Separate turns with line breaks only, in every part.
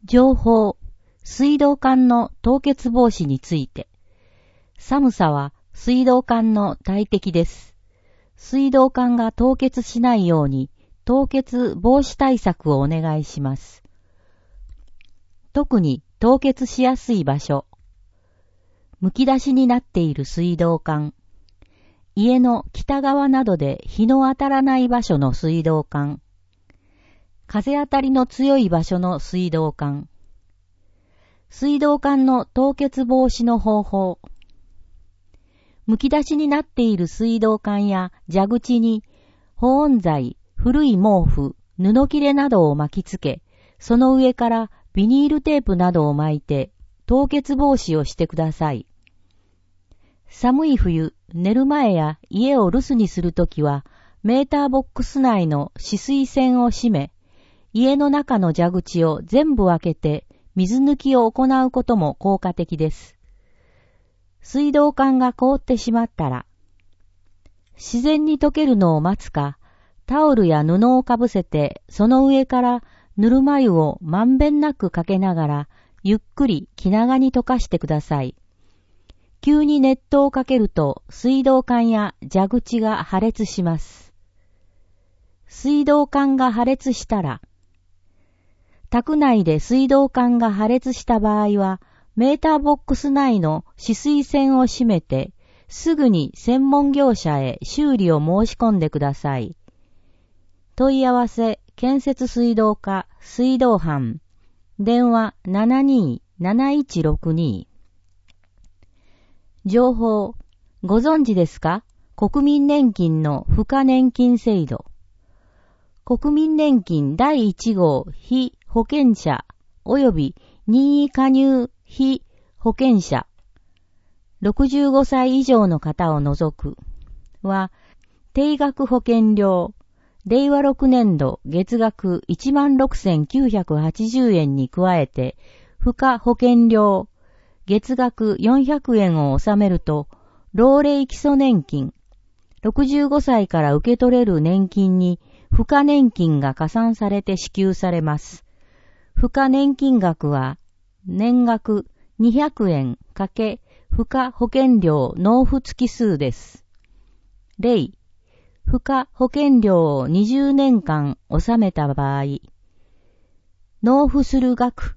情報、水道管の凍結防止について。寒さは水道管の大敵です。水道管が凍結しないように凍結防止対策をお願いします。特に凍結しやすい場所。むき出しになっている水道管。家の北側などで日の当たらない場所の水道管。風当たりの強い場所の水道管。水道管の凍結防止の方法。むき出しになっている水道管や蛇口に保温材、古い毛布、布切れなどを巻きつけ、その上からビニールテープなどを巻いて凍結防止をしてください。寒い冬、寝る前や家を留守にするときは、メーターボックス内の止水栓を閉め、家の中の蛇口を全部開けて水抜きを行うことも効果的です。水道管が凍ってしまったら、自然に溶けるのを待つか、タオルや布をかぶせて、その上からぬるま湯をまんべんなくかけながら、ゆっくり気長に溶かしてください。急に熱湯をかけると、水道管や蛇口が破裂します。水道管が破裂したら、宅内で水道管が破裂した場合は、メーターボックス内の止水栓を閉めて、すぐに専門業者へ修理を申し込んでください。問い合わせ、建設水道課、水道班、電話 72-7162。情報、ご存知ですか？国民年金の付加年金制度。国民年金第1号被保険者及び任意加入被保険者65歳以上の方を除くは定額保険料令和6年度月額 16,980 円に加えて付加保険料月額400円を納めると老齢基礎年金65歳から受け取れる年金に付加年金が加算されて支給されます。付加年金額は年額200円かけ付加保険料納付月数です。例、付加保険料を20年間納めた場合、納付する額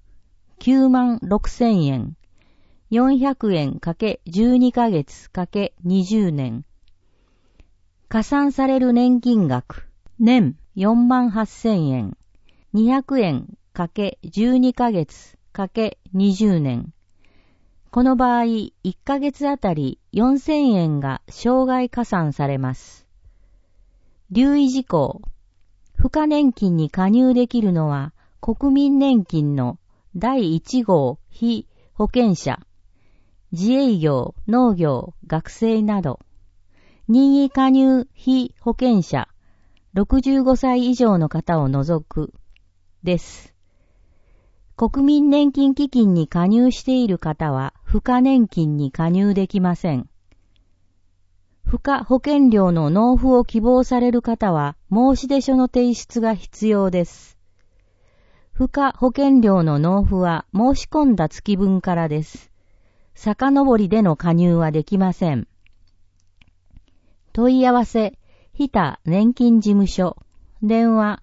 96,000円、400円かけ12ヶ月かけ20年。加算される年金額、年48,000円、200円かけ12ヶ月かけ20年。この場合、1ヶ月あたり4,000円が生涯加算されます。留意事項。付加年金に加入できるのは、国民年金の第1号被保険者、自営業、農業、学生など、任意加入被保険者、65歳以上の方を除く、です。国民年金基金に加入している方は、付加年金に加入できません。付加保険料の納付を希望される方は、申出書の提出が必要です。付加保険料の納付は申し込んだ月分からです。遡りでの加入はできません。問い合わせ、日田年金事務所、電話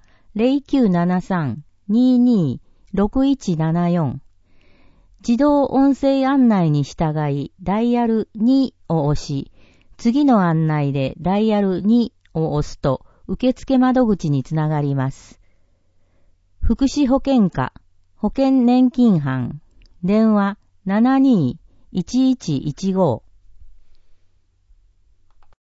0973-22-6174。自動音声案内に従い、ダイヤル2を押し、次の案内でダイヤル2を押すと、受付窓口につながります。福祉保険課、保険年金班、電話 72-1115。